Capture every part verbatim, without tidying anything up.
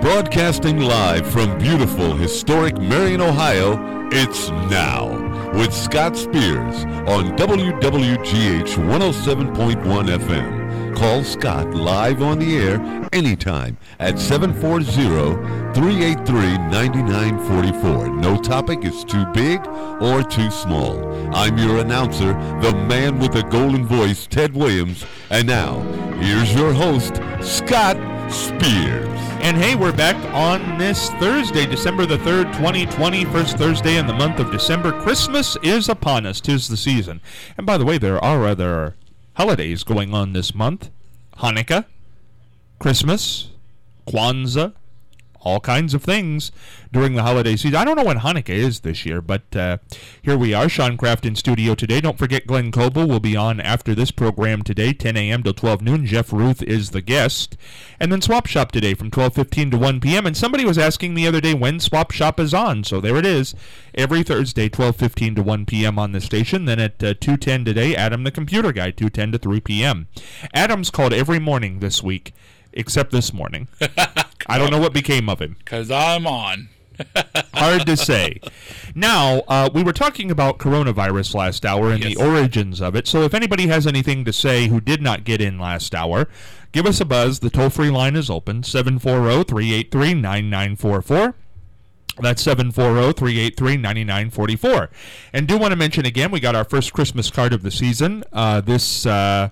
Broadcasting live from beautiful, historic Marion, Ohio, it's Now with Scott Spears on W W G H one oh seven point one F M. Call Scott live on the air anytime at seven four zero, three eight three, nine nine four four. No topic is too big or too small. I'm your announcer, the man with the golden voice, Ted Williams. And now, here's your host, Scott Spears. And hey, we're back on this Thursday, December the third, twenty twenty, first Thursday in the month of December. Christmas is upon us. 'Tis the season. And by the way, there are other holidays going on this month. Hanukkah, Christmas, Kwanzaa, all kinds of things during the holiday season. I don't know when Hanukkah is this year, but uh, here we are. Sean Kraft in studio today. Don't forget Glenn Coble will be on after this program today, ten a.m. till twelve noon. Jeff Ruth is the guest. And then Swap Shop today from twelve fifteen to one p.m. And somebody was asking the other day when Swap Shop is on, so there it is. Every Thursday, twelve fifteen to one p.m. on the station. Then at uh, two ten today, Adam the Computer Guy, two ten to three p.m. Adam's called every morning this week, except this morning. I don't know what became of him. Because I'm on. Hard to say. Now, uh, we were talking about coronavirus last hour and Yes. the origins of it. So if anybody has anything to say who did not get in last hour, give us a buzz. The toll-free line is open, seven four zero, three eight three, nine nine four four. That's seven four zero, three eight three, nine nine four four. And do want to mention again, we got our first Christmas card of the season uh, this uh,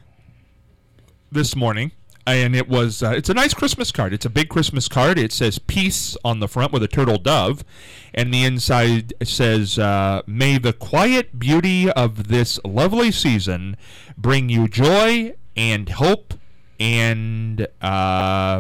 this morning. And it was, uh, it's a nice Christmas card. It's a big Christmas card. It says peace on the front with a turtle dove. And the inside says, uh, may the quiet beauty of this lovely season bring you joy and hope and uh,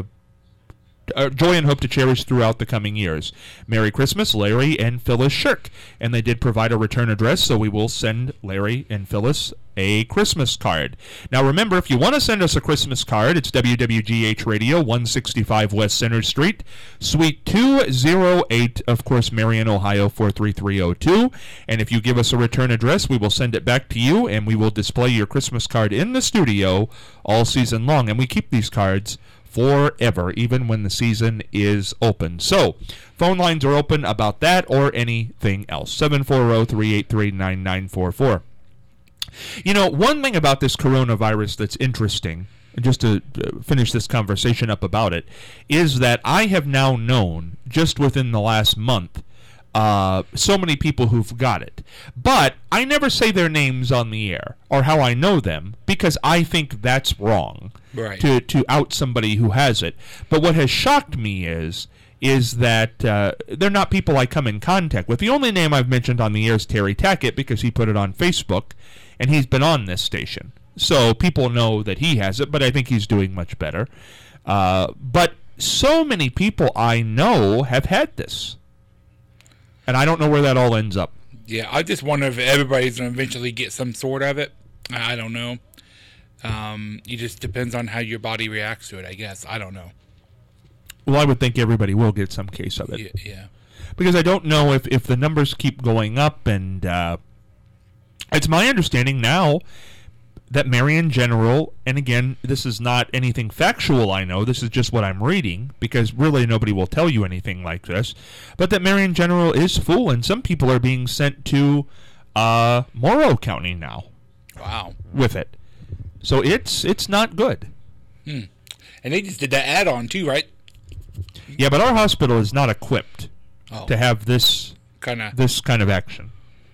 uh, joy and hope to cherish throughout the coming years. Merry Christmas, Larry and Phyllis Shirk. And they did provide a return address, so we will send Larry and Phyllis a Christmas card. Now remember, if you want to send us a Christmas card, it's W W G H Radio, one sixty-five West Center Street, Suite two oh eight, of course, Marion, Ohio, four three three oh two. And if you give us a return address, we will send it back to you, and we will display your Christmas card in the studio all season long. And we keep these cards forever, even when the season is open. So, phone lines are open about that or anything else. seven four zero, three eight three, nine nine four four. You know, one thing about this coronavirus that's interesting, just to finish this conversation up about it, is that I have now known, just within the last month, uh, so many people who've got it. But I never say their names on the air, or how I know them, because I think that's wrong, Right. to, to out somebody who has it. But what has shocked me is... is that uh, they're not people I come in contact with. The only name I've mentioned on the air is Terry Tackett because he put it on Facebook, and he's been on this station. So people know that he has it, but I think he's doing much better. Uh, but so many people I know have had this, and I don't know where that all ends up. Yeah, I just wonder if everybody's going to eventually get some sort of it. I don't know. Um, it just depends on how your body reacts to it, I guess. I don't know. Well, I would think everybody will get some case of it. Yeah. yeah. Because I don't know if, if the numbers keep going up, and uh, it's my understanding now that Marion General, and again, this is not anything factual I know, this is just what I'm reading, because really nobody will tell you anything like this, but that Marion General is full, and some people are being sent to uh, Morrow County now. Wow. With it. So it's it's not good. Hmm. And they just did that add-on too, right? Yeah, but our hospital is not equipped Oh. to have this Kind of. this kind of action.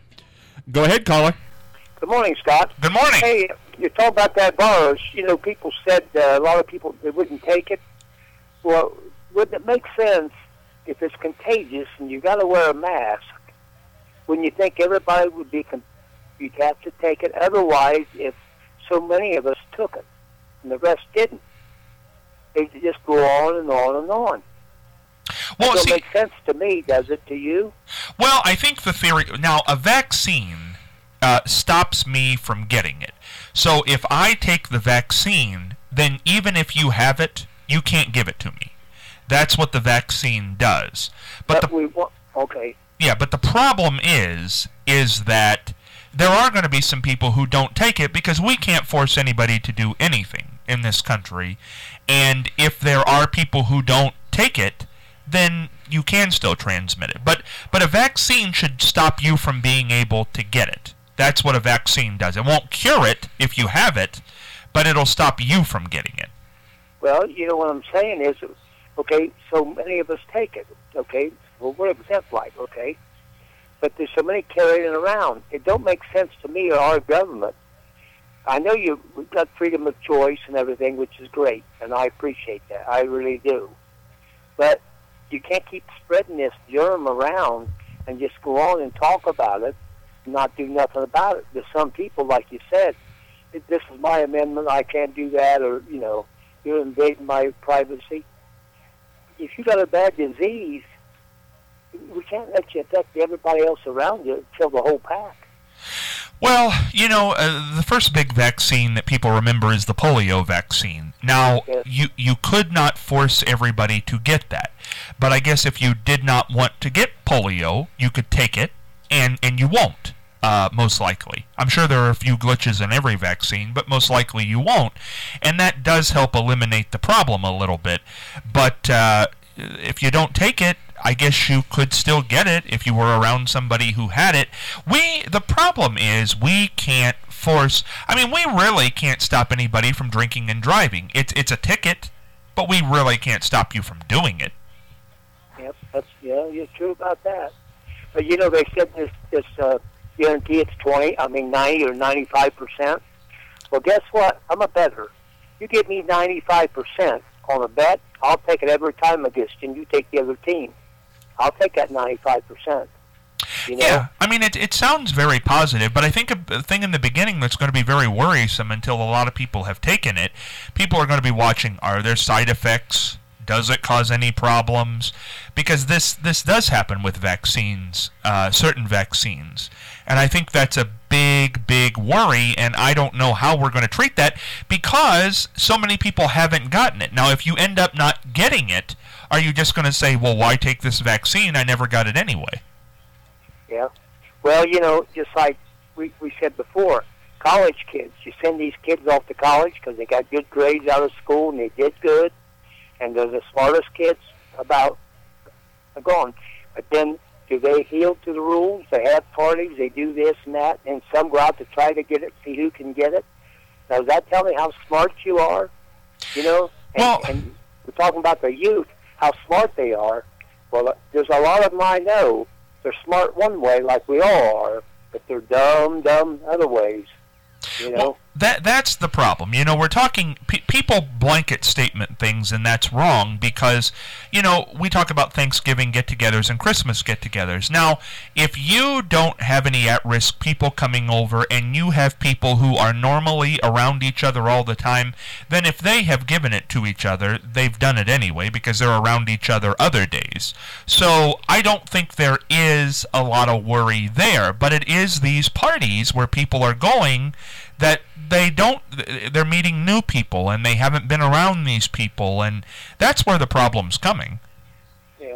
Go ahead, caller. Good morning, Scott. Good morning. Hey, you talk about that virus. You know, people said uh, a lot of people they wouldn't take it. Well, wouldn't it make sense if it's contagious and you got to wear a mask? Wouldn't you think everybody would be? Con- you'd have to take it. Otherwise, if so many of us took it and the rest didn't, they just go on and on and on. Well, That don't see, make sense to me, does it to you? well, I think the theory now a vaccine uh, stops me from getting it. So if I take the vaccine, then even if you have it, you can't give it to me. That's what the vaccine does. But But the we want, okay. yeah, but the problem is is that there are going to be some people who don't take it because we can't force anybody to do anything in this country. And if there are people who don't take it, then you can still transmit it. But but a vaccine should stop you from being able to get it. That's what a vaccine does. It won't cure it if you have it, but it'll stop you from getting it. Well, you know what I'm saying is, okay, so many of us take it, okay? Well, we're exempt like, okay? But there's so many carrying it around. It don't make sense to me or our government. I know you we've got freedom of choice and everything, which is great, and I appreciate that. I really do. But you can't keep spreading this germ around and just go on and talk about it and not do nothing about it. There's some people, like you said, this is my amendment, I can't do that, or, you know, you're invading my privacy. If you got a bad disease, we can't let you affect everybody else around you, kill the whole pack. Well, you know, uh, the first big vaccine that people remember is the polio vaccine. Now, Yes. you, you could not force everybody to get that. But I guess if you did not want to get polio, you could take it, and, and you won't, uh, most likely. I'm sure there are a few glitches in every vaccine, but most likely you won't. And that does help eliminate the problem a little bit. But uh, if you don't take it, I guess you could still get it if you were around somebody who had it. We, the problem is we can't force, I mean, we really can't stop anybody from drinking and driving. It's it's a ticket, but we really can't stop you from doing it. Yep, that's, yeah, you're true about that. But, you know, they said this, this uh, guarantee it's twenty, I mean ninety or ninety-five percent. Well, guess what? I'm a bettor. You give me ninety-five percent on a bet, I'll take it every time against you, and you take the other team. I'll take that ninety-five percent. You know? Yeah, I mean, it it sounds very positive, but I think a, a thing in the beginning that's going to be very worrisome until a lot of people have taken it, people are going to be watching, are there side effects? Does it cause any problems? Because this, this does happen with vaccines, uh, certain vaccines. And I think that's a big, big worry, and I don't know how we're going to treat that because so many people haven't gotten it. Now, if you end up not getting it, are you just going to say, well, why take this vaccine? I never got it anyway. Yeah. Well, you know, just like we, we said before, college kids, you send these kids off to college because they got good grades out of school and they did good, and they're the smartest kids about gone. But then, do they heal to the rules? They have parties, they do this and that, and some go out to try to get it, see who can get it. Now, does that tell me how smart you are? You know? And, Well, and we're talking about the youth, how smart they are. Well, there's a lot of them I know. They're smart one way, like we all are, but they're dumb, dumb other ways. You know? Well, that that's the problem. You know, we're talking, pe- people blanket statement things, and that's wrong because, you know, we talk about Thanksgiving get-togethers and Christmas get-togethers. Now, if you don't have any at-risk people coming over and you have people who are normally around each other all the time, then if they have given it to each other, they've done it anyway because they're around each other other days. So I don't think there is a lot of worry there, but it is these parties where people are going that they don't, they're meeting new people and they haven't been around these people, and that's where the problem's coming. Yeah.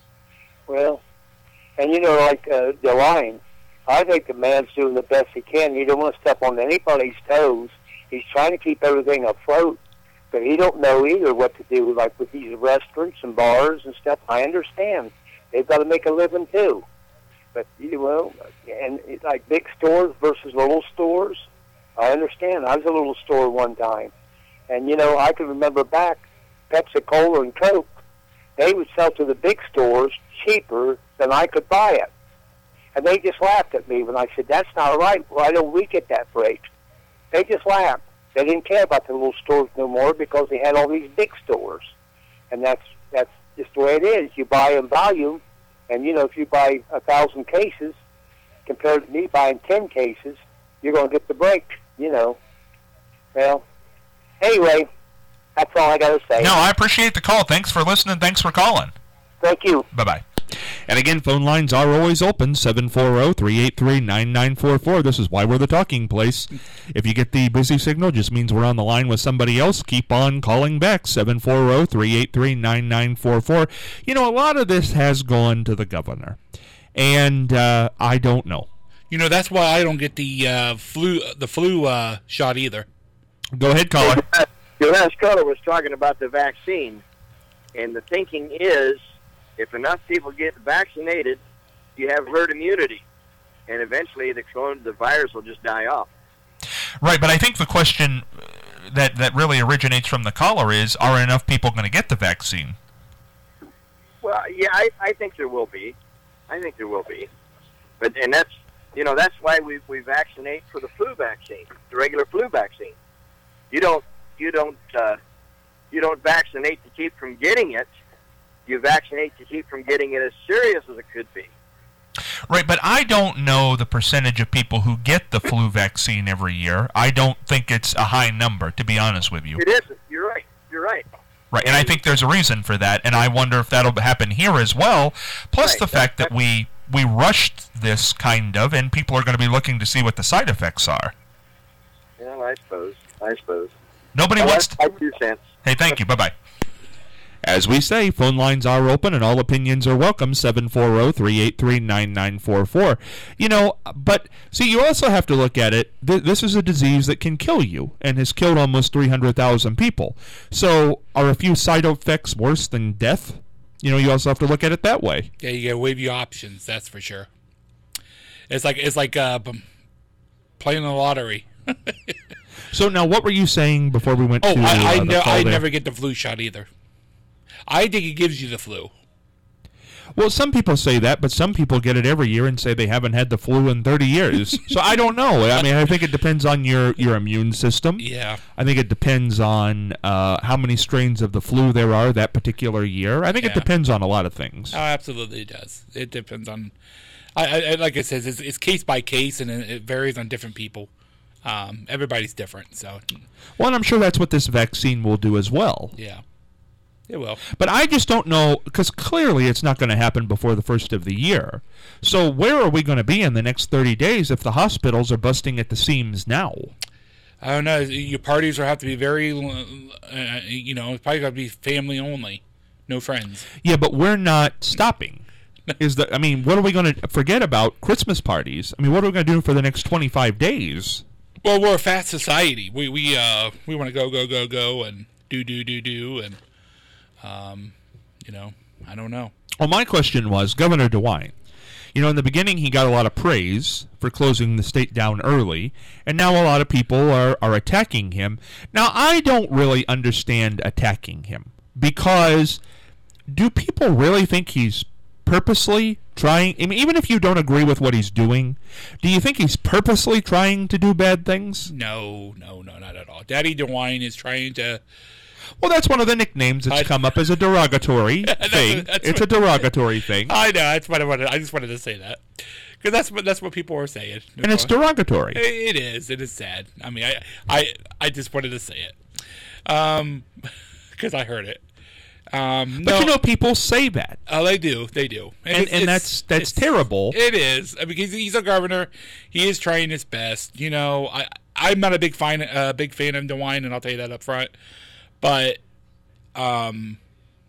Well, and you know, like uh, the line, I think the man's doing the best he can. He don't want to step on anybody's toes. He's trying to keep everything afloat, but he don't know either what to do, like with these restaurants and bars and stuff. I understand. They've got to make a living too. But, you know, and it's like big stores versus little stores. I understand. I was a little store one time. And, you know, I can remember back, Pepsi-Cola and Coke, they would sell to the big stores cheaper than I could buy it. And they just laughed at me when I said, that's not right. Why don't we get that freight? They just laughed. They didn't care about the little stores no more because they had all these big stores. And that's that's just the way it is. You buy in volume, and, you know, if you buy a thousand cases compared to me buying ten cases, you're going to get the break. You know, well, anyway, that's all I got to say. No, I appreciate the call. Thanks for listening. Thanks for calling. Thank you. Bye-bye. And again, phone lines are always open, seven four zero, three eight three, nine nine four four. This is why we're the talking place. If you get the busy signal, just means we're on the line with somebody else. Keep on calling back, seven four zero, three eight three, nine nine four four. You know, a lot of this has gone to the governor, and uh, I don't know. You know, that's why I don't get the uh, flu the flu uh, shot either. Go ahead, caller. Your last caller was talking about the vaccine, And the thinking is, if enough people get vaccinated, you have herd immunity, and eventually the corona, the virus will just die off. Right, but I think the question that that really originates from the caller is: are enough people going to get the vaccine? Well, yeah, I, I think there will be. I think there will be, but and that's you know that's why we we vaccinate for the flu vaccine, the regular flu vaccine. You don't you don't uh, you don't vaccinate to keep from getting it. You vaccinate to keep from getting it as serious as it could be. Right, but I don't know the percentage of people who get the flu vaccine every year. I don't think it's a high number, to be honest with you. It isn't. You're right. You're right. Right, and I think there's a reason for that, and I wonder if that'll happen here as well. Plus Right, the fact that that- we we rushed this kind of, and people are going to be looking to see what the side effects are. Well, I suppose. I suppose. Nobody Well, wants that's to... my two cents. Hey, thank you. Bye-bye. As we say, phone lines are open and all opinions are welcome, seven four zero, three eight three, nine nine four four. You know, but, see, you also have to look at it. Th- this is a disease that can kill you and has killed almost three hundred thousand people. So are a few side effects worse than death? You know, you also have to look at it that way. Yeah, you gotta weigh your options. That's for sure. It's like it's like uh, b- playing the lottery. So now, what were you saying before we went Oh, to I, I, uh, the ne- call I there? never get the flu shot either. I think it gives you the flu. Well, some people say that, but some people get it every year and say they haven't had the flu in thirty years. So I don't know. I mean, I think it depends on your, your immune system. Yeah. I think it depends on uh, how many strains of the flu there are that particular year. I think it Yeah. depends on a lot of things. Oh, absolutely it does. It depends on, I, I like I said, it's, it's case by case, and it, it varies on different people. Um, everybody's different, so Well, and I'm sure that's what this vaccine will do as well. yeah, it will. But I just don't know, because clearly it's not going to happen before the first of the year. So where are we going to be in the next thirty days if the hospitals are busting at the seams now? I don't know. Your parties will have to be very, uh, you know, it's probably got to be family only, no friends. Yeah, but we're not stopping. Is that? I mean, what are we going to forget about Christmas parties? I mean, what are we going to do for the next twenty-five days? Well, we're a fast society. We we uh we want to go go go go and do do do do and um you know I don't know. Well, my question was Governor DeWine. You know, in the beginning, he got a lot of praise for closing the state down early, and now a lot of people are, are attacking him. Now, I don't really understand attacking him, because do people really think he's purposely trying, I mean, even if you don't agree with what he's doing, do you think he's purposely trying to do bad things? No, no, no, not at all. Daddy DeWine is trying to. Well, that's one of the nicknames that's I- come up as a derogatory thing. that's It's a what- derogatory thing, I know. That's what I wanted. I just wanted to say that because that's what that's what people are saying. and it's derogatory. It is. It is sad. I mean, I I I just wanted to say it, um, because I heard it. Um, But no, you know, people say that, oh, they do. They do, and, it's- and it's- that's that's it's- terrible. It is. I mean, he's, he's a governor. He is trying his best. You know, I I'm not a big fan uh, big fan of DeWine, and I'll tell you that up front. But um,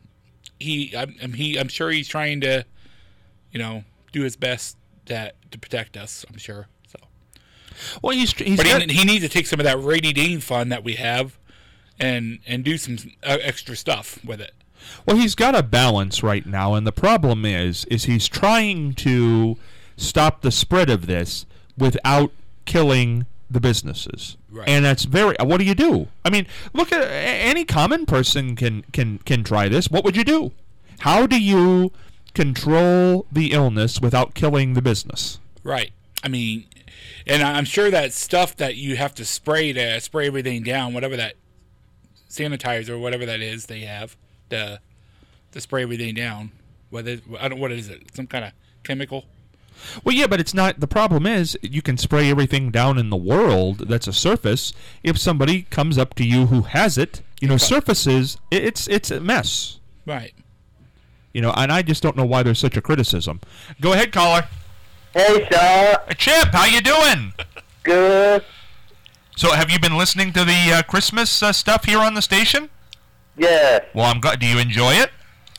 he I'm, I'm he I'm sure he's trying to, you know, do his best that to protect us. I'm sure. So, Well, he's he's but got- he, he needs to take some of that rainy day fund that we have, and and do some uh, extra stuff with it. well, he's got a balance right now, and the problem is, is he's trying to stop the spread of this without killing the businesses. Right. And that's very. What do you do? I mean, look at any common person can can can try this. What would you do? How do you control the illness without killing the business? Right. I mean, and I'm sure that stuff that you have to spray to spray everything down, whatever that sanitizer or whatever that is they have to to spray everything down. Whether I don't what is it? Some kind of chemical. Well, yeah, but it's not. The problem is, you can spray everything down in the world that's a surface. If somebody comes up to you who has it, you know, surfaces, it, it's it's a mess. Right. You know, and I just don't know why there's such a criticism. Go ahead, caller. Hey, Shaw. Hey, Chip, how you doing? Good. So, have you been listening to the uh, Christmas uh, stuff here on the station? Yes. Well, I'm glad. Do you enjoy it?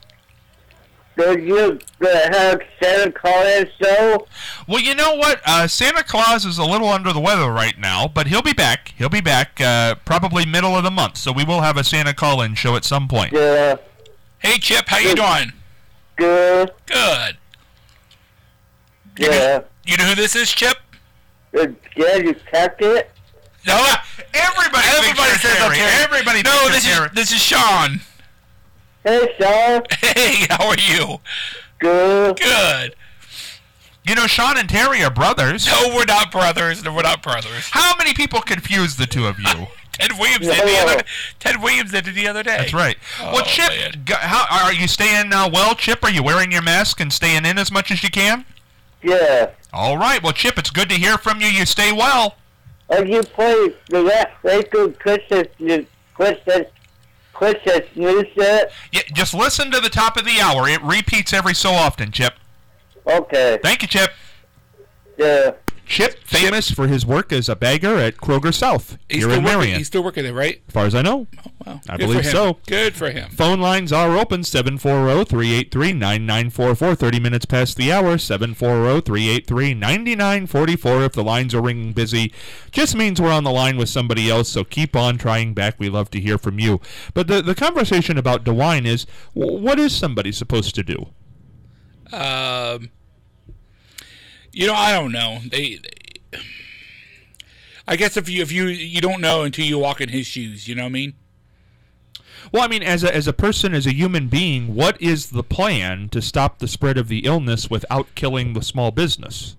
Did you uh, have Santa Claus show? Well, you know what? Uh, Santa Claus is a little under the weather right now, but he'll be back. He'll be back uh, probably middle of the month, so we will have a Santa call-in show at some point. Yeah. Hey, Chip, how you doing? Good. Good. Yeah. You know who this is, Chip? Good. Yeah, you checked it? No, Everybody, everybody thinks says you're I'm Terry. Terry. Everybody No, thinks this you're is Terry. this is Sean. Hey, Sean. Hey, how are you? Good. Good. You know, Sean and Terry are brothers. No, we're not brothers. No, we're not brothers. How many people confuse the two of you? Ted Williams did the other. Ted Williams did it the other day. That's right. Oh, well, Chip, man. g- how are you staying uh, well, Chip? Are you wearing your mask and staying in as much as you can? Yeah. All right. Well, Chip, it's good to hear from you. You stay well. Oh, you play the last record Christmas, Christmas, Christmas news set? Yeah, just listen to the top of the hour. It repeats every so often, Chip. Okay. Thank you, Chip. Yeah. Chip, famous for his work as a bagger at Kroger South He's here still in working. Marion. He's still working there, right? As far as I know. Well, I good believe for him. so. Good for him. Phone lines are open, seven four zero, three eight three, nine nine four four, thirty minutes past the hour, seven four zero, three eight three, nine nine four four. If the lines are ringing busy, just means we're on the line with somebody else, so keep on trying back. We love to hear from you. But the, the conversation about DeWine is, w- what is somebody supposed to do? Um, you know, I don't know. They, they, I guess if you if you you don't know until you walk in his shoes, you know what I mean? Well, I mean, as a, as a person, as a human being, what is the plan to stop the spread of the illness without killing the small business?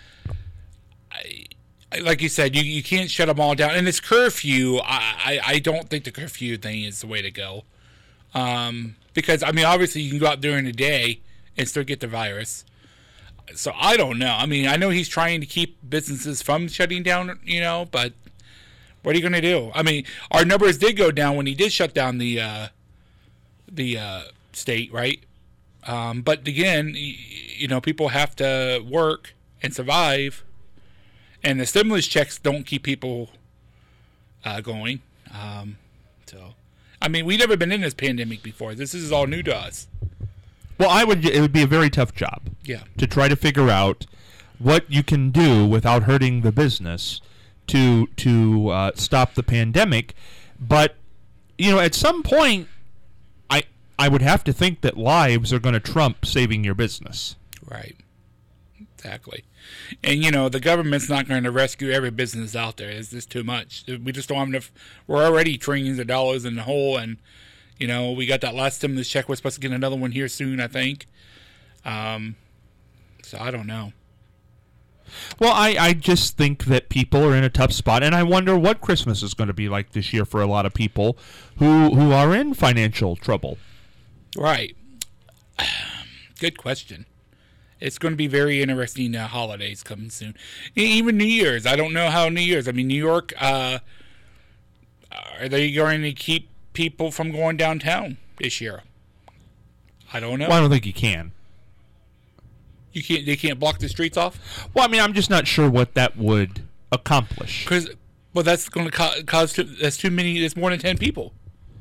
I, I like you said, you you can't shut them all down. And this curfew, I, I I don't think the curfew thing is the way to go. Um, because I mean, obviously you can go out during the day and still get the virus. So I don't know. I mean, I know he's trying to keep businesses from shutting down, you know, but what are you going to do? I mean, our numbers did go down when he did shut down the uh, the uh, state, right? Um, but again, y- you know, people have to work and survive, and the stimulus checks don't keep people uh, going. Um, so, I mean, we've never been in this pandemic before. This is all new to us. Well, I would. It would be a very tough job. Yeah. To try to figure out what you can do without hurting the business to to uh, stop the pandemic, but you know, at some point, I I would have to think that lives are going to trump saving your business. Right. Exactly. And, you know, the government's not going to rescue every business out there. It's just too much. We just don't have enough. We're already trillions of dollars in the hole, and, you know, we got that last stimulus check. We're supposed to get another one here soon, I think. Um, so I don't know. Well, I, I just think that people are in a tough spot, and I wonder what Christmas is going to be like this year for a lot of people who who are in financial trouble. Right. Good question. It's going to be very interesting uh, holidays coming soon. E- Even New Year's. I don't know how New Year's. I mean, New York, uh, are they going to keep people from going downtown this year? I don't know. Well, I don't think you can. You can't. They can't block the streets off. Well, I mean, I'm just not sure what that would accomplish. Because, well, that's going to ca- cause. Too, that's too many. That's more than ten people.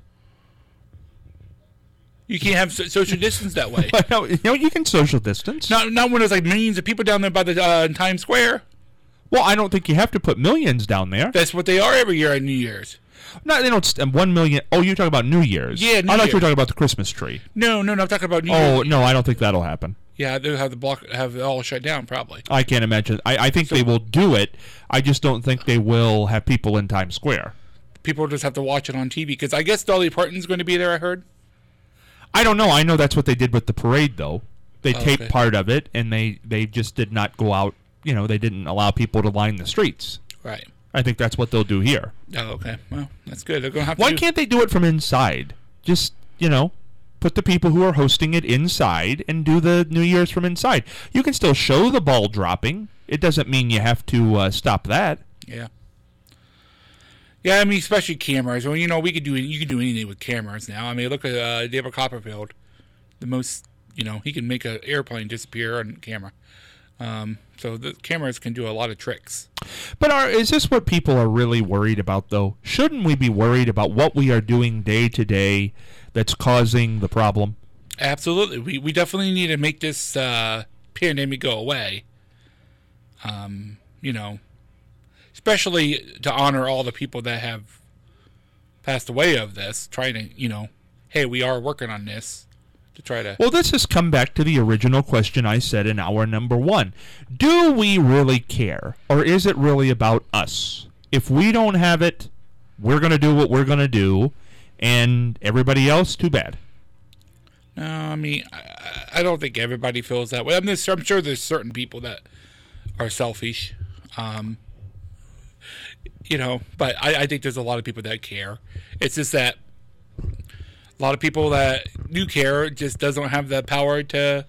You can't have so- social distance that way. no, you know, you can social distance. Not not when there's like millions of people down there by the uh, Times Square. Well, I don't think you have to put millions down there. That's what they are every year on New Year's. No, they don't. St- one million. Oh, you're talking about New Year's. Yeah, New I thought you Year's. were talking about the Christmas tree. No, no, no. I'm talking about New Oh Year's. no, I don't think that'll happen. Yeah, they'll have the block have it all shut down probably. I can't imagine. I, I think they will do it. I just don't think they will have people in Times Square. People just have to watch it on T V because I guess Dolly Parton's going to be there. I heard. I don't know. I know that's what they did with the parade, though. They Oh, taped okay. part of it, and they, they just did not go out. You know, they didn't allow people to line the streets. Right. I think that's what they'll do here. Oh, okay. Well, that's good. They're going to have to. Why do- can't they do it from inside? Just, you know, put the people who are hosting it inside and do the New Year's from inside. You can still show the ball dropping. It doesn't mean you have to uh, stop that. Yeah. Yeah, I mean, especially cameras. Well, you know, we could do you could do anything with cameras now. I mean, look at uh, David Copperfield. The most, you know, he can make an airplane disappear on camera. Um, so the cameras can do a lot of tricks. But are, is this what people are really worried about, though? Shouldn't we be worried about what we are doing day to day that's causing the problem? Absolutely, we we definitely need to make this uh, pandemic go away. Um, you know, especially to honor all the people that have passed away of this. Trying to, you know, hey, we are working on this. to try to. Well, let's just come back to the original question I said in hour number one. Do we really care, or is it really about us? If we don't have it, we're going to do what we're going to do, and everybody else, too bad. No, I mean, I, I don't think everybody feels that way. I'm, just, I'm sure there's certain people that are selfish, um, you know, but I, I think there's a lot of people that care. It's just that a lot of people that do care just doesn't have the power to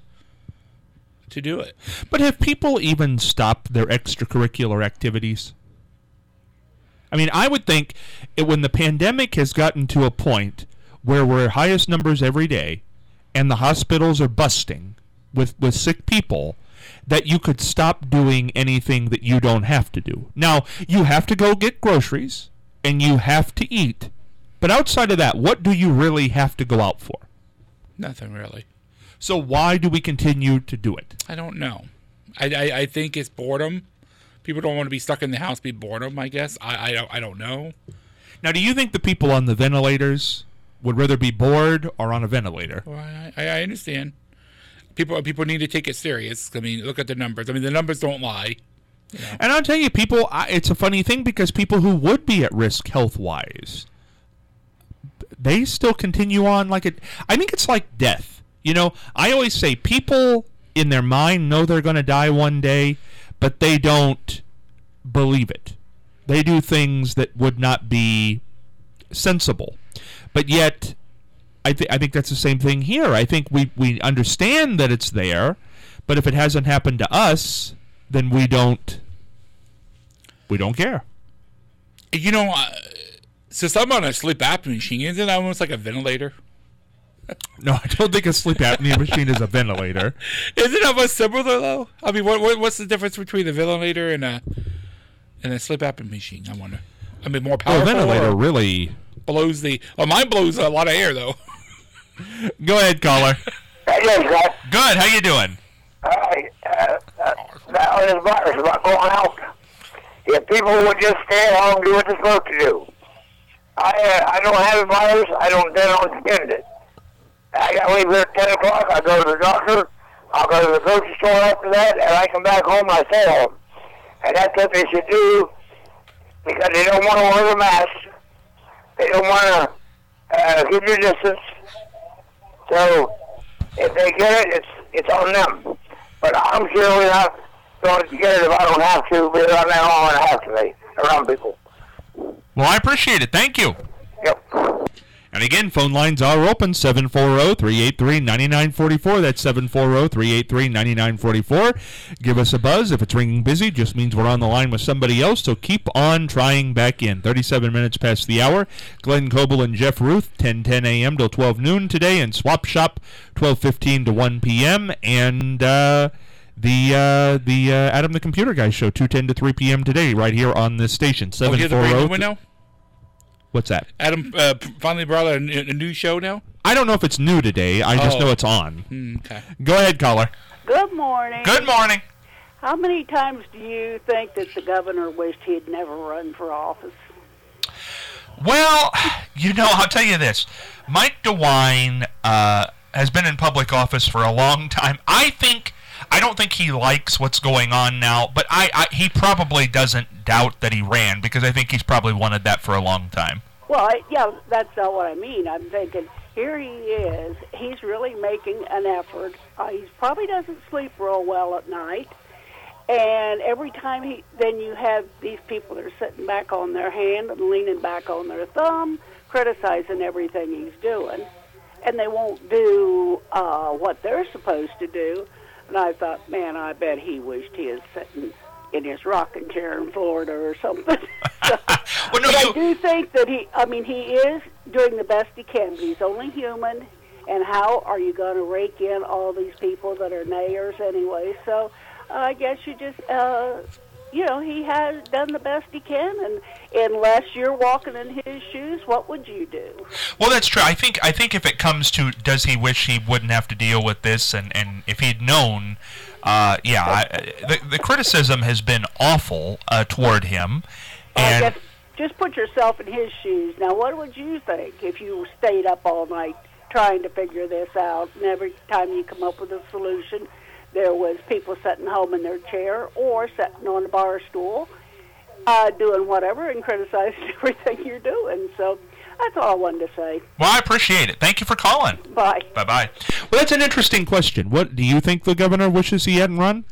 to do it. But have people even stopped their extracurricular activities? I mean, I would think it, when the pandemic has gotten to a point where we're at highest numbers every day and the hospitals are busting with, with sick people, that you could stop doing anything that you don't have to do. Now, you have to go get groceries and you have to eat. But outside of that, what do you really have to go out for? Nothing really. So why do we continue to do it? I don't know. I, I, I think it's boredom. People don't want to be stuck in the house, be boredom, I guess. I, I, don't, I don't know. Now, do you think the people on the ventilators would rather be bored or on a ventilator? Well, I, I, I understand. People people need to take it serious. I mean, look at the numbers. I mean, the numbers don't lie. You know? And I'll tell you, people, I, it's a funny thing because people who would be at risk health-wise, they still continue on like it. I think it's like death. You know, I always say people in their mind know they're going to die one day, but they don't believe it. They do things that would not be sensible. But yet, I, th- I think that's the same thing here. I think we, we understand that it's there, but if it hasn't happened to us, then we don't we don't care. You know, uh, since I'm on a sleep apnea machine, isn't it almost like a ventilator? No, I don't think a sleep apnea machine is a ventilator. Isn't it almost similar, though? I mean, what, what what's the difference between a ventilator and a and a sleep apnea machine, I wonder? I mean, more Well, a powerful? ventilator really... blows the... Well, mine blows a lot of air, though. Go ahead, caller. Hey, yes, guys. Good. How you doing? Uh, uh, uh, now this virus is not going out. If people would just stay at home and do what they're supposed to do. I uh, I don't have a virus. I don't intend on getting it. I got to leave here at ten o'clock. I go to the doctor. I'll go to the grocery store after that, and I come back home and I stay home. And that's what they should do because they don't want to wear the mask. They don't want to uh, keep your distance. So if they get it, it's it's on them. But I'm sure we're not going to get it if I don't have to, but I'm not going to have to be around people. Well, I appreciate it. Thank you. Yep. And again, phone lines are open, seven four zero, three eight three, nine nine four four. That's seven four zero, three eight three, nine nine four four. Give us a buzz. If it's ringing busy, just means we're on the line with somebody else, so keep on trying back in. thirty-seven minutes past the hour. Glenn Coble and Jeff Ruth, ten ten a.m. till twelve noon today, and Swap Shop, twelve fifteen to one p.m. And uh, the uh, the uh, Adam the Computer Guy show, two ten to three p.m. today, right here on this station. Oh, seven here's the four brand new zero. one now? What's that? Adam uh, finally brought out a, n- a new show now? I don't know if it's new today. I just Oh. know it's on. Mm, okay. Go ahead, caller. Good morning. Good morning. How many times do you think that the governor wished he'd never run for office? Well, you know, I'll tell you this. Mike DeWine uh, has been in public office for a long time. I think, I don't think he likes what's going on now, but I, I he probably doesn't doubt that he ran because I think he's probably wanted that for a long time. Well, I, yeah, that's not what I mean. I'm thinking, here he is. He's really making an effort. Uh, he probably doesn't sleep real well at night. And every time he, then you have these people that are sitting back on their hand and leaning back on their thumb, criticizing everything he's doing. And they won't do uh, what they're supposed to do. And I thought, man, I bet he wished he was sitting in his rocking chair in Florida or something. So, Well, no, but I you, do think that he, I mean, he is doing the best he can, but he's only human. And how are you going to rake in all these people that are nayers anyway? So uh, I guess you just, uh, you know, he has done the best he can. And unless you're walking in his shoes, what would you do? well, that's true. I think I think if it comes to does he wish he wouldn't have to deal with this, and, and if he'd known, uh, yeah, I, the, the criticism has been awful uh, toward him. I And guess just put yourself in his shoes. Now, what would you think if you stayed up all night trying to figure this out. And every time you come up with a solution, there was people sitting home in their chair or sitting on a bar stool, uh, doing whatever and criticizing everything you're doing. So that's all I wanted to say. Well, I appreciate it. Thank you for calling. Bye. Bye-bye. Well, that's an interesting question. What do you think the governor wishes he hadn't run?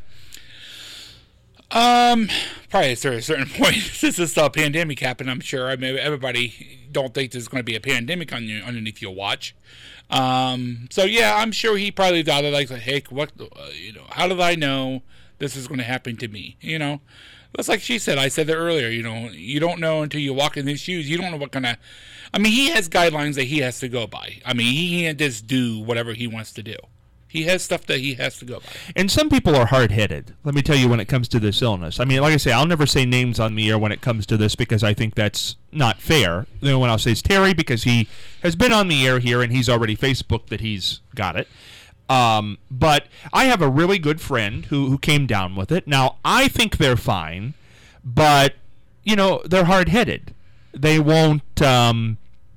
Um, probably at a certain point, since this uh, pandemic happened, I'm sure. I mean, everybody don't think there's going to be a pandemic on you, underneath your watch. Um, so yeah, I'm sure he probably thought of like, hey, what, uh, you know, how did I know this is going to happen to me? You know, that's like she said. I said that earlier. You know, you don't know until you walk in his shoes. You don't know what kind of. I mean, he has guidelines that he has to go by. I mean, he can't just do whatever he wants to do. He has stuff that he has to go by. And some people are hard-headed. Let me tell you when it comes to this illness. I mean, like I say, I'll never say names on the air when it comes to this because I think that's not fair. The only one I'll say is Terry because he has been on the air here and he's already Facebooked that he's got it. Um, but I have a really good friend who, who came down with it. Now, I think they're fine, but, you know, they're hard-headed. They won't... Um,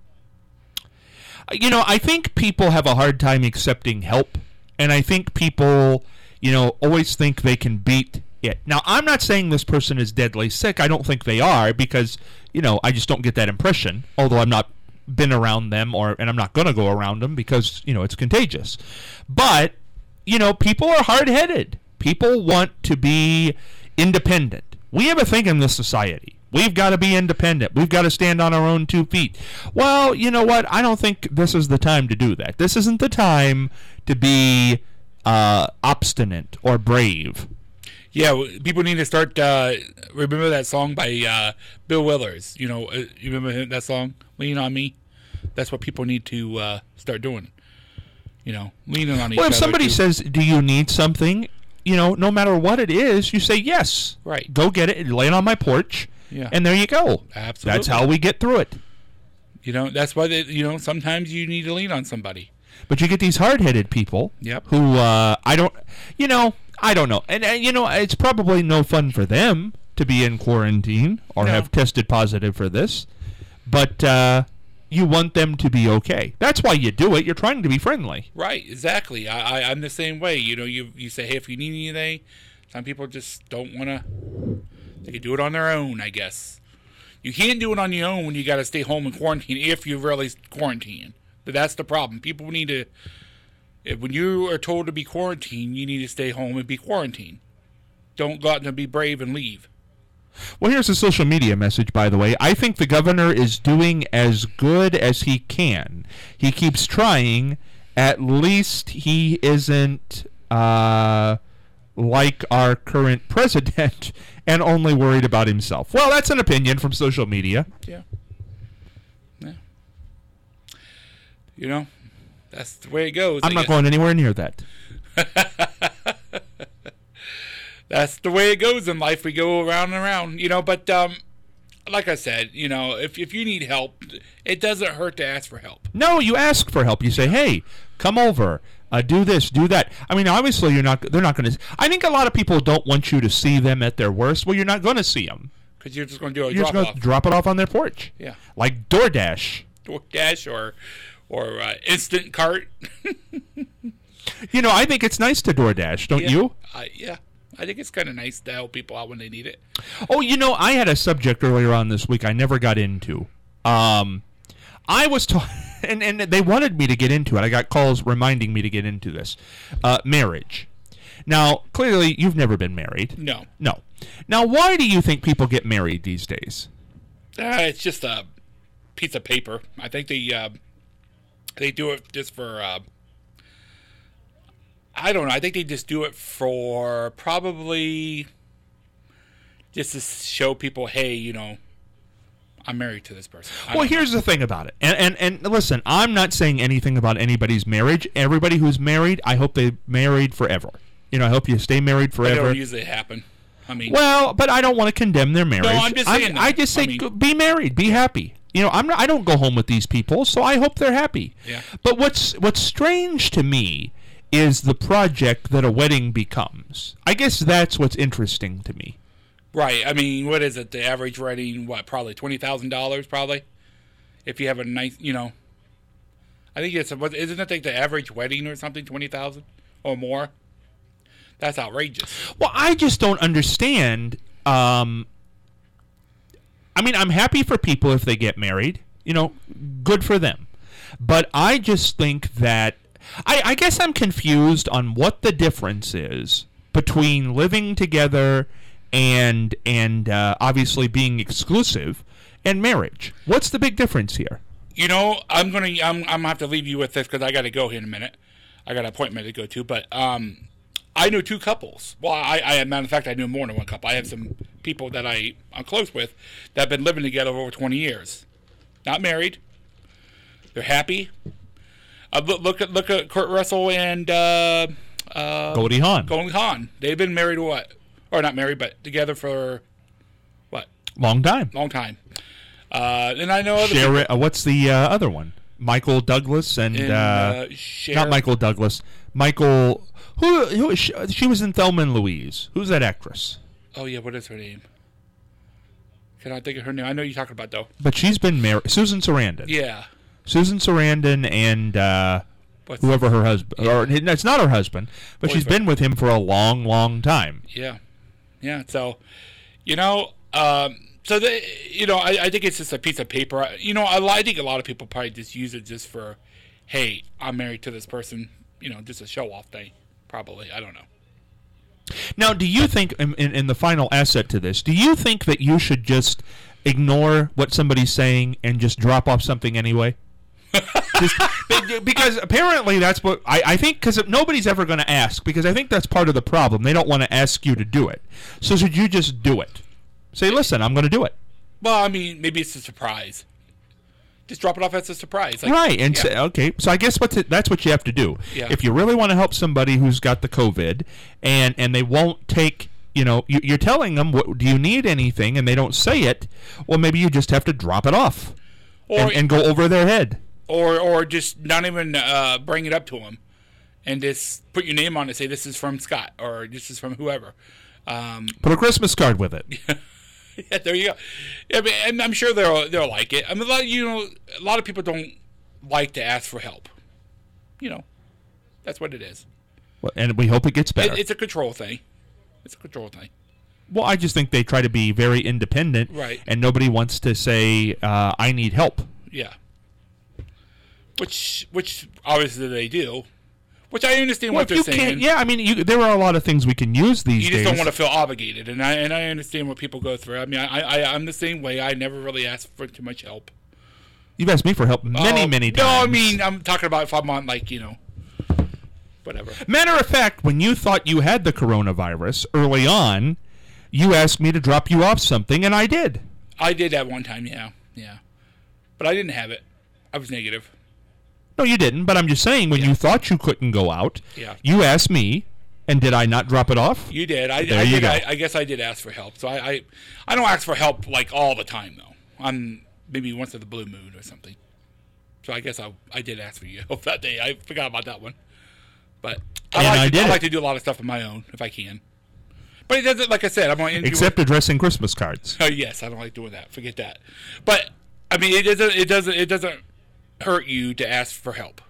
you know, I think people have a hard time accepting help. And I think people, you know, always think they can beat it. Now, I'm not saying this person is deadly sick. I don't think they are because, you know, I just don't get that impression. Although I'm not been around them or and I'm not going to go around them because, you know, it's contagious. But, you know, people are hard-headed. People want to be independent. We have a thing in this society. We've got to be independent. We've got to stand on our own two feet. Well, you know what? I don't think this is the time to do that. This isn't the time to be uh, obstinate or brave. Yeah, people need to start. Uh, remember that song by uh, Bill Withers? You know, uh, you remember that song, "Lean on Me"? That's what people need to uh, start doing. You know, leaning on each other. Well, if somebody too. says, "Do you need something?" You know, no matter what it is, you say yes. Right. Go get it and lay it on my porch. Yeah. And there you go. Absolutely. That's how we get through it. You know, that's why they, you know sometimes you need to lean on somebody. But you get these hard-headed people. Yep. Who uh, I don't, you know, I don't know, and uh, you know, it's probably no fun for them to be in quarantine or No. have tested positive for this. But uh, you want them to be okay. That's why you do it. You're trying to be friendly. Right. Exactly. I, I I'm the same way. You know, you you say, hey, if you need anything, some people just don't want to. They can do it on their own, I guess. You can't do it on your own when you got to stay home and quarantine if you're really quarantining. But that's the problem. People need to, if, when you are told to be quarantined, you need to stay home and be quarantined. Don't go out and be brave and leave. Well, here's a social media message, by the way. I think the governor is doing as good as he can. He keeps trying. At least he isn't uh, like our current president and only worried about himself. Well, that's an opinion from social media. Yeah. Yeah. You know, that's the way it goes. I'm I not guess. going anywhere near that. That's the way it goes in life. We go around and around, you know, but um, like I said, you know, if if you need help, it doesn't hurt to ask for help. No, you ask for help. You say, hey, come over. Uh, do this, do that. I mean, obviously, you're not. They're not going to. I think a lot of people don't want you to see them at their worst. Well, you're not going to see them. Because you're just going to do a You're drop just going off. to drop it off on their porch. Yeah. Like DoorDash. DoorDash or, or uh, Instant Cart. You know, I think it's nice to DoorDash, don't yeah. you? Uh, yeah. I think it's kind of nice to help people out when they need it. Oh, you know, I had a subject earlier on this week I never got into. Um, I was taught, and, and they wanted me to get into it. I got calls reminding me to get into this. Uh, marriage. Now, clearly, you've never been married. No. No. Now, why do you think people get married these days? Uh, it's just a piece of paper. I think they uh, they do it just for. Uh, I don't know. I think they just do it for probably just to show people, hey, you know, I'm married to this person. I Well, don't here's the thing about it. And, and and listen, I'm not saying anything about anybody's marriage. Everybody who's married, I hope they're married forever. You know, I hope you stay married know. They forever. don't usually happen. I mean, Well, but I don't want to condemn their marriage. I'm just saying I, I that. just say I mean- go- be married, be happy. You know, I'm not, I don't go home with these people, so I hope they're happy. Yeah. But what's what's strange to me is the project that a wedding becomes. I guess that's what's interesting to me. right. I mean, what is it? The average wedding, what, probably twenty thousand dollars, probably? If you have a nice, you know. I think it's what isn't it like the average wedding or something twenty thousand or more? That's outrageous. Well, I just don't understand. Um, I mean, I'm happy for people if they get married. You know, good for them. But I just think that I, I guess I'm confused on what the difference is between living together and and uh, obviously being exclusive and marriage. What's the big difference here? You know, I'm gonna I'm I'm gonna have to leave you with this because I got to go here in a minute. I got an appointment to go to, but um, I know two couples. Well, I, I matter of fact, I know more than one couple. I have some people that I I'm close with that have been living together for over twenty years, not married. They're happy. Uh, look, look at look at Kurt Russell and uh, uh, Goldie Hawn. Goldie Hawn. They've been married what? Or not married, but together for what? Long time. Long time. Uh, and I know other Cher- people. uh, what's the uh, other one? Michael Douglas and, And, uh, uh, Cher- not Michael Douglas. Michael. Who? Who? She, she was in Thelma and Louise. Who's that actress? Oh yeah, what is her name? Can I think of her name? I know you're talking about though. But she's been married. Susan Sarandon. Yeah. Susan Sarandon and uh, What's- whoever her husband, or it's not her husband, but she's Boyfriend. been with him for a long, long time. Yeah. Yeah. So, you know, um, so the, you know, I, I think it's just a piece of paper. You know, I, I think a lot of people probably just use it just for, hey, I'm married to this person. You know, just a show off thing. Probably. I don't know. Now, do you think, in, in, in the final asset to this, do you think that you should just ignore what somebody's saying and just drop off something anyway? Just, because apparently that's what I, I think, because nobody's ever going to ask, because I think that's part of the problem. They don't want to ask you to do it. So should you just do it? Say, listen, I'm going to do it. Well, I mean, maybe it's a surprise. Just drop it off as a surprise. Like, Right, and yeah. say, okay, so I guess what's it, that's what you have to do. Yeah. If you really want to help somebody who's got the COVID, and, and they won't take, you know, you, you're telling them, what, do you need anything, and they don't say it, well, maybe you just have to drop it off Or, and, and go over their head. or, or just not even uh, bring it up to them and just put your name on it, say this is from Scott or this is from whoever. Um, Put a Christmas card with it. Yeah, there you go. I mean, and I'm sure they'll they'll like it. I mean, a lot, you know, a lot of people don't like to ask for help. You know, that's what it is. Well, and we hope it gets better. It, it's a control thing. It's a control thing. Well, I just think they try to be very independent, Right. and nobody wants to say, uh, I need help. Yeah. Which which obviously they do. Which I understand Well, what if they're you saying. can't, yeah, I mean, you, there are a lot of things we can use these You days. just don't want to feel obligated, and I and I understand what people go through. I mean, I, I I'm the same way. I never really ask for too much help. You've asked me for help many, Oh, many times. No, I mean I'm talking about if I'm on like you know, whatever. Matter of fact, when you thought you had the coronavirus early on, you asked me to drop you off something, and I did. I did that one time, yeah, yeah, but I didn't have it. I was negative. No, you didn't, but I'm just saying, when Yeah. you thought you couldn't go out, Yeah. you asked me, and did I not drop it off? You did. I, There I you did. go. I, I guess I did ask for help. So I, I, I don't ask for help like all the time though. I'm maybe once in the blue moon or something. So I guess I, I did ask for you help that day. I forgot about that one. But I And like, I to, did I it. like to do a lot of stuff on my own if I can. But it doesn't. Like I said, I'm on. Except addressing Christmas cards. Oh yes, I don't like doing that. Forget that. But I mean, it doesn't. It doesn't. It doesn't hurt you to ask for help.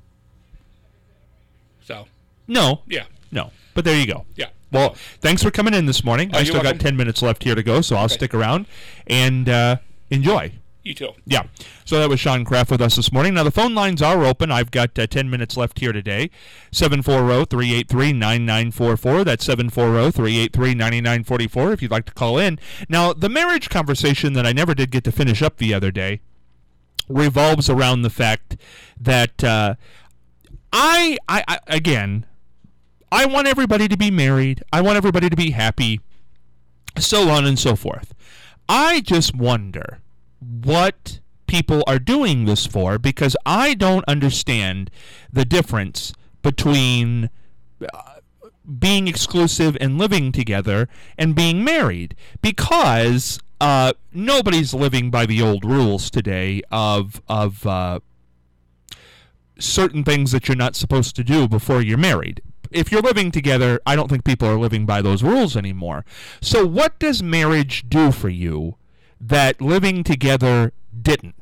So No. yeah, No. But there you go. yeah. Well, thanks for coming in this morning. Oh, I you're still got welcome. ten minutes left here to go, so I'll stick around and uh, enjoy. You too. Yeah. So that was Sean Kraft with us this morning. Now, the phone lines are open. I've got uh, ten minutes left here today. seven four zero, three eight three, nine nine four four. That's seven four zero, three eight three, nine nine four four if you'd like to call in. Now, the marriage conversation that I never did get to finish up the other day revolves around the fact that uh, I, I, I, again, I want everybody to be married. I want everybody to be happy, so on and so forth. I just wonder what people are doing this for, because I don't understand the difference between uh, being exclusive and living together and being married, because uh, nobody's living by the old rules today of of uh, certain things that you're not supposed to do before you're married. If you're living together, I don't think people are living by those rules anymore. So what does marriage do for you that living together didn't?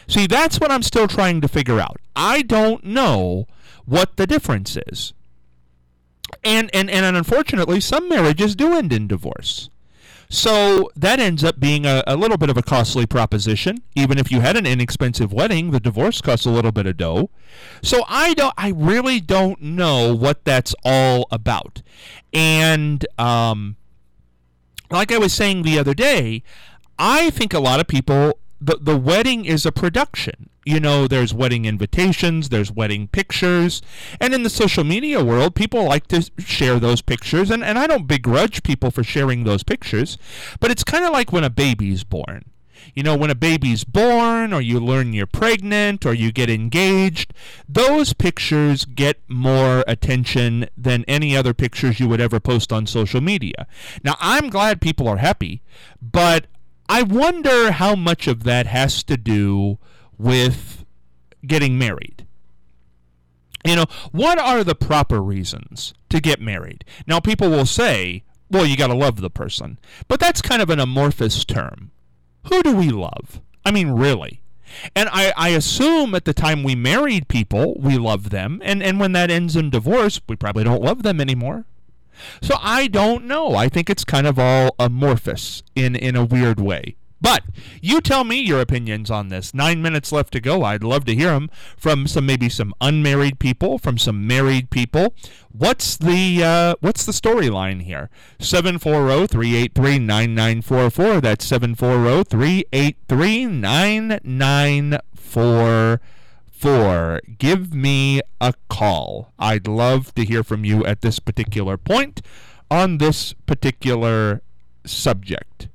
See, that's what I'm still trying to figure out. I don't know what the difference is. And, and, and unfortunately, some marriages do end in divorce. So that ends up being a, a little bit of a costly proposition. Even if you had an inexpensive wedding, the divorce costs a little bit of dough. So I don't, I really don't know what that's all about. And um, like I was saying the other day, I think a lot of people, the the wedding is a production. You know, there's wedding invitations, there's wedding pictures, and in the social media world, people like to share those pictures, and, and I don't begrudge people for sharing those pictures, but it's kind of like when a baby's born. You know, when a baby's born, or you learn you're pregnant, or you get engaged, those pictures get more attention than any other pictures you would ever post on social media. Now, I'm glad people are happy, but I wonder how much of that has to do with getting married. You know, what are the proper reasons to get married? Now, people will say, well, you got to love the person. But that's kind of an amorphous term. Who do we love? I mean, really. And I, I assume at the time we married people, we love them. And, and when that ends in divorce, we probably don't love them anymore. So I don't know. I think it's kind of all amorphous in, in a weird way. But you tell me your opinions on this. Nine minutes left to go. I'd love to hear them from some maybe some unmarried people, from some married people. What's the uh, what's the storyline here? seven four zero, three eight three, nine nine four four. That's seven four zero, three eight three, nine nine four four. Give me a call. I'd love to hear from you at this particular point on this particular subject.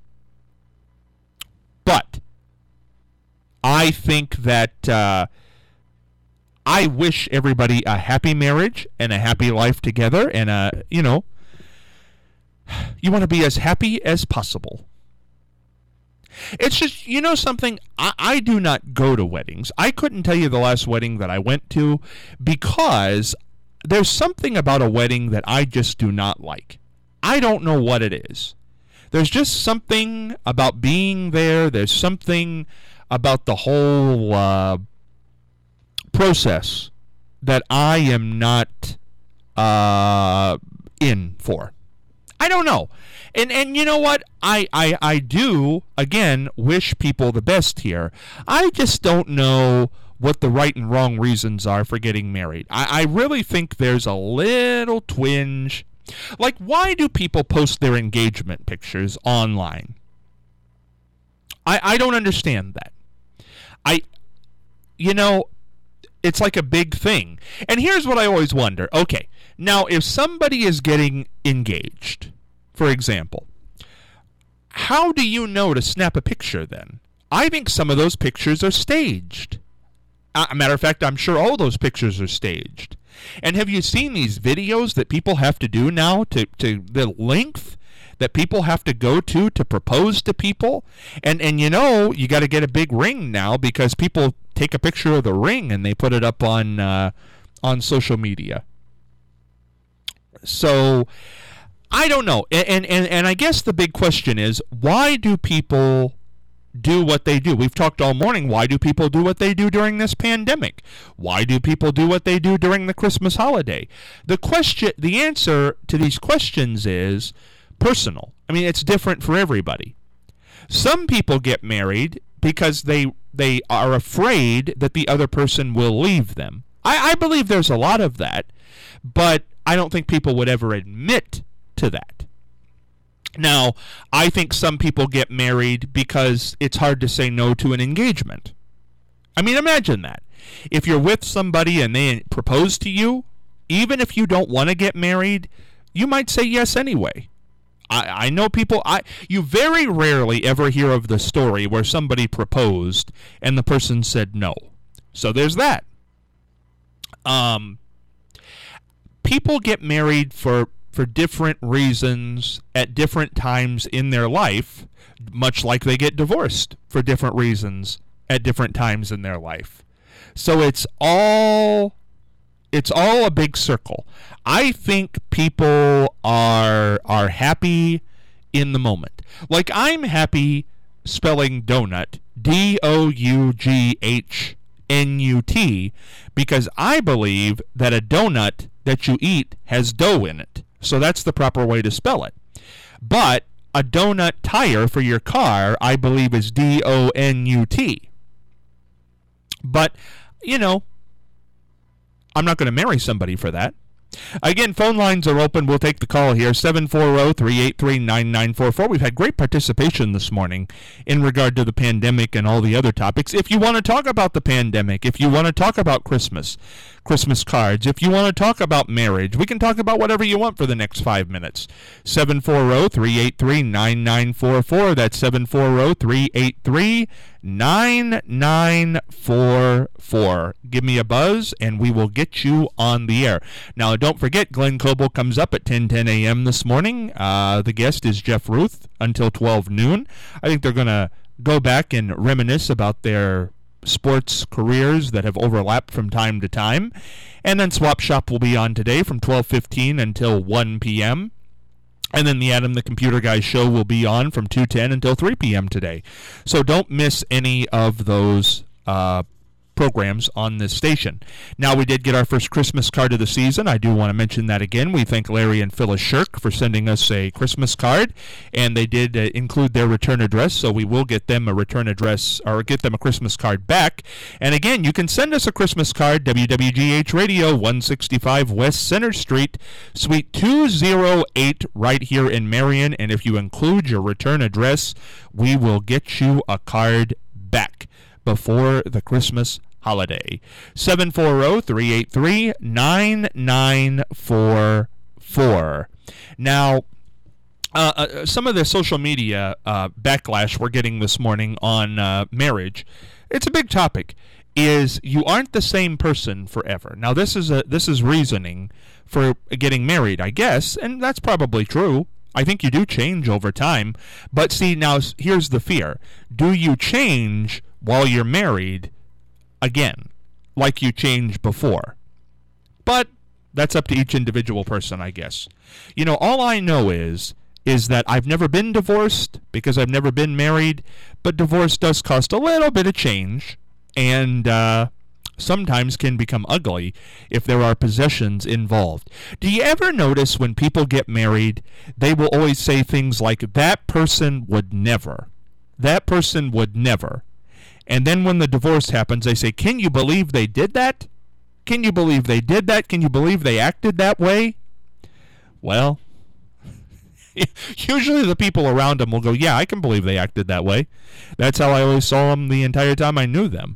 But I think that uh, I wish everybody a happy marriage and a happy life together. And, uh, you know, you want to be as happy as possible. It's just, you know something, I, I do not go to weddings. I couldn't tell you the last wedding that I went to because there's something about a wedding that I just do not like. I don't know what it is. There's just something about being there. There's something about the whole uh, process that I am not uh, in for. I don't know. And and you know what? I, I, I do, again, wish people the best here. I just don't know what the right and wrong reasons are for getting married. I, I really think there's a little twinge. Like, why do people post their engagement pictures online? I, I don't understand that. I, you know, it's like a big thing. And here's what I always wonder. Okay, now if somebody is getting engaged, for example, how do you know to snap a picture then? I think some of those pictures are staged. Uh, a matter of fact, I'm sure all those pictures are staged. And have you seen these videos that people have to do now, to, to the length that people have to go to to propose to people? And, and you know, you got to get a big ring now because people take a picture of the ring and they put it up on uh, on social media. So, I don't know. And, and, and I guess the big question is, why do people do what they do? We've talked all morning. Why do people do what they do during this pandemic? Why do people do what they do during the Christmas holiday? The question, the answer to these questions is personal. I mean, it's different for everybody. Some people get married because they they are afraid that the other person will leave them. I, I believe there's a lot of that, but I don't think people would ever admit to that. Now, I think some people get married because it's hard to say no to an engagement. I mean, imagine that. If you're with somebody and they propose to you, even if you don't want to get married, you might say yes anyway. I, I know people, I you very rarely ever hear of the story where somebody proposed and the person said no. So there's that. Um, people get married for for different reasons at different times in their life, much like they get divorced for different reasons at different times in their life. So it's all it's all a big circle. I think people are are happy in the moment. Like, I'm happy spelling donut D O U G H N U T, because I believe that a donut that you eat has dough in it. So that's the proper way to spell it. But a donut tire for your car, I believe, is D O N U T. But, you know, I'm not going to marry somebody for that. Again, phone lines are open. We'll take the call here, seven four zero, three eight three, nine nine four four. We've had great participation this morning in regard to the pandemic and all the other topics. If you want to talk about the pandemic, if you want to talk about Christmas, Christmas cards, if you want to talk about marriage, we can talk about whatever you want for the next five minutes. seven four zero, three eight three, nine nine four four. That's seven four zero, three eight three, nine nine four four. Give me a buzz, and we will get you on the air. Now, don't forget, Glenn Coble comes up at ten ten a.m. this morning. Uh, the guest is Jeff Ruth until twelve noon. I think they're going to go back and reminisce about their sports careers that have overlapped from time to time. And then Swap Shop will be on today from twelve fifteen until one p.m. And then the Adam the Computer Guy show will be on from two ten until three p.m. today. So don't miss any of those uh, programs on this station. Now, we did get our first Christmas card of the season. I do want to mention that again. We thank Larry and Phyllis Shirk for sending us a Christmas card, and they did uh, include their return address, so we will get them a return address, or get them a Christmas card back. And again, you can send us a Christmas card, W W G H Radio, one sixty-five West Center Street, Suite two oh eight, right here in Marion, and if you include your return address, we will get you a card back before the Christmas holiday. seven four zero, three eight three, nine nine four four. Now, uh, uh, some of the social media uh, backlash we're getting this morning on uh, marriage, it's a big topic, is you aren't the same person forever. Now, this is a this is reasoning for getting married, I guess, and that's probably true. I think you do change over time. But see, now here's the fear. Do you change while you're married again, like you changed before? But that's up to each individual person, I guess. You know, all I know is is that I've never been divorced because I've never been married, but divorce does cost a little bit of change, and uh, sometimes can become ugly if there are possessions involved. Do you ever notice when people get married, they will always say things like, that person would never, that person would never. And then when the divorce happens, they say, can you believe they did that? Can you believe they did that? Can you believe they acted that way? Well, usually the people around them will go, yeah, I can believe they acted that way. That's how I always saw them the entire time I knew them.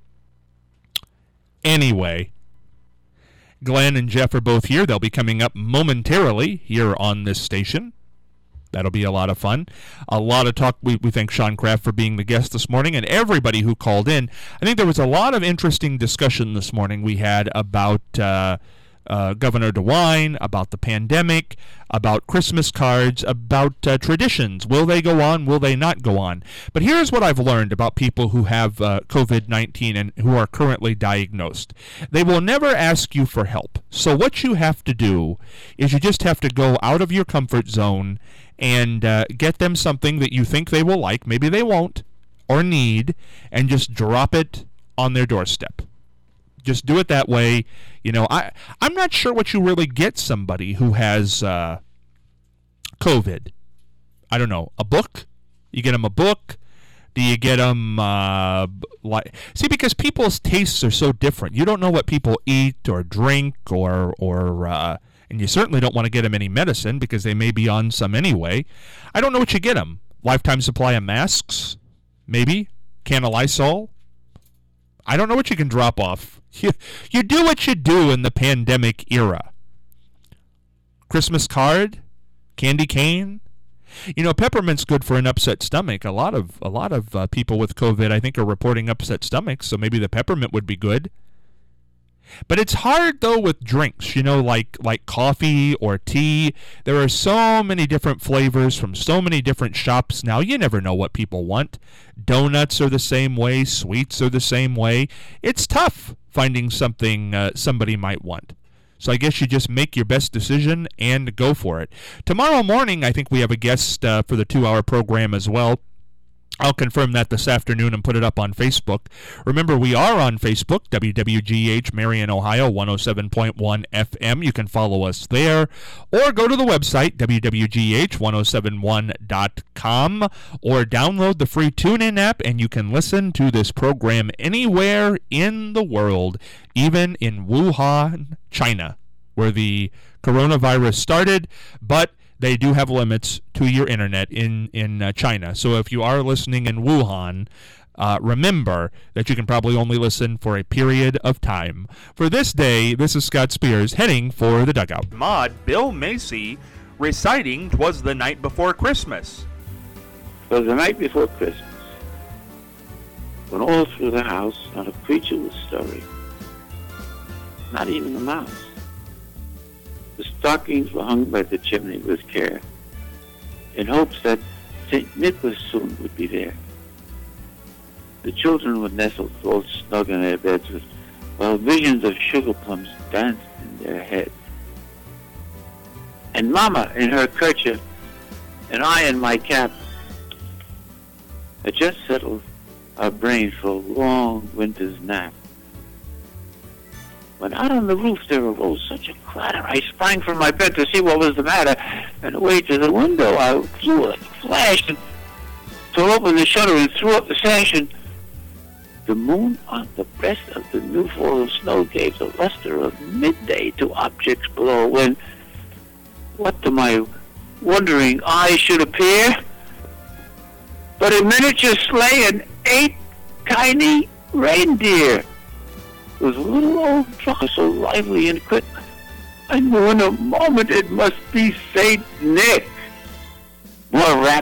Anyway, Glenn and Jeff are both here. They'll be coming up momentarily here on this station. That'll be a lot of fun. A lot of talk. We, we thank Sean Kraft for being the guest this morning and everybody who called in. I think there was a lot of interesting discussion this morning we had about uh, uh, Governor DeWine, about the pandemic, about Christmas cards, about uh, traditions. Will they go on? Will they not go on? But here's what I've learned about people who have uh, covid nineteen and who are currently diagnosed. They will never ask you for help. So what you have to do is you just have to go out of your comfort zone and uh, get them something that you think they will like, maybe they won't, or need, and just drop it on their doorstep. Just do it that way. You know, I, I'm not sure what you really get somebody who has uh, COVID. I don't know, a book? You get them a book? Do you get them, uh, like, see, because people's tastes are so different. You don't know what people eat or drink or, or, uh, and you certainly don't want to get them any medicine because they may be on some anyway. I don't know what you get them. Lifetime supply of masks? Maybe? Can of Lysol? I don't know what you can drop off. You, you do what you do in the pandemic era. Christmas card? Candy cane? You know, peppermint's good for an upset stomach. A lot of a lot of uh, people with COVID, I think, are reporting upset stomachs, so maybe the peppermint would be good. But it's hard, though, with drinks, you know, like like coffee or tea. There are so many different flavors from so many different shops now. You never know what people want. Donuts are the same way. Sweets are the same way. It's tough finding something uh, somebody might want. So I guess you just make your best decision and go for it. Tomorrow morning, I think we have a guest uh, for the two-hour program as well. I'll confirm that this afternoon and put it up on Facebook. Remember, we are on Facebook, W W G H Marion, Ohio, one oh seven point one F M. You can follow us there, or go to the website, W W G H ten seventy-one dot com, or download the free TuneIn app, and you can listen to this program anywhere in the world, even in Wuhan, China, where the coronavirus started, but they do have limits to your internet in, in uh, China. So if you are listening in Wuhan, uh, remember that you can probably only listen for a period of time. For this day, this is Scott Spears heading for the dugout. Mod Bill Macy reciting "'Twas the Night Before Christmas." It was the night before Christmas, when all through the house not a creature was stirring, not even a mouse. The stockings were hung by the chimney with care, in hopes that Saint Nicholas soon would be there. The children were nestled all snug in their beds, with, while visions of sugar plums danced in their heads. And Mama, in her kerchief, and I in my cap, had just settled our brains for a long winter's nap. When out on the roof there arose such a clatter, I sprang from my bed to see what was the matter, and away to the window I flew like a flash, and tore open the shutter and threw up the sash, and the moon on the breast of the new fallen snow gave the luster of midday to objects below, when, what to my wondering eyes should appear, but a miniature sleigh and eight tiny reindeer, with a little old truck so lively and quick, I knew in a moment it must be Saint Nick. More